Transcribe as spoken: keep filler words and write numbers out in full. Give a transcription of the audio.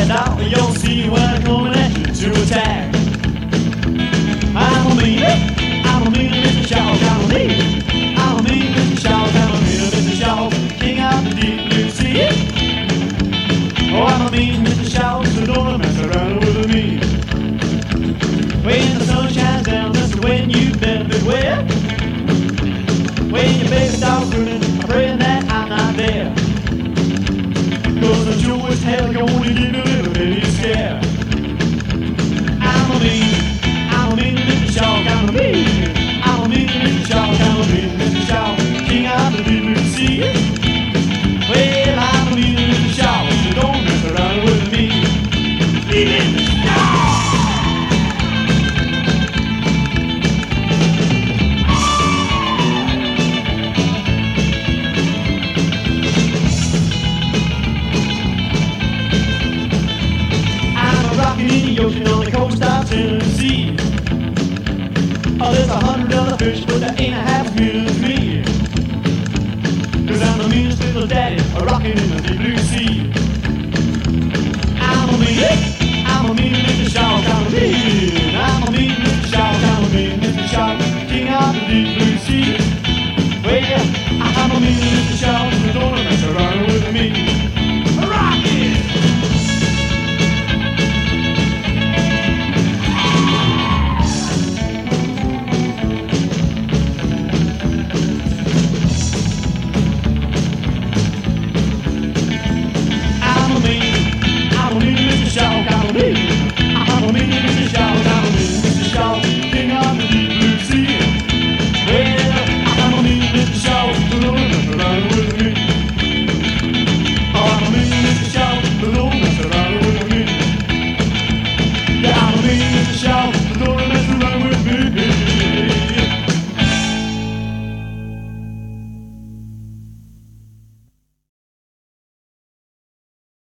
head out, you'll see when I'm coming at you to attack. I'm a mean, I'm a mean Mister Shark, I'm a mean, I'm a mean Mister Shark, I'm a mean Mister Shark, king of the deep blue sea. Oh, I'm a mean Mister Shark, so don't mess around with me. When the sun shines down, that's when you better beware. When your baby starts crooning, I'm praying that I'm not there. Cause I'm sure as hell gonna give you a little bitty scare. I'm a mean, I'm a mean Mister Shark, I'm a mean, I'm a mean Mister Shark, I'm a mean Mister Shark, king of the deep blue sea. Well, I'm a mean Mister Shark, so don't mess around with me. Leave it. In the ocean on the coast of Tennessee. Oh, there's a hundred other fish, but there ain't a half as mean as me. Cause I'm the meanest little daddy, a rockin' in the deep blue sea. I'm a mean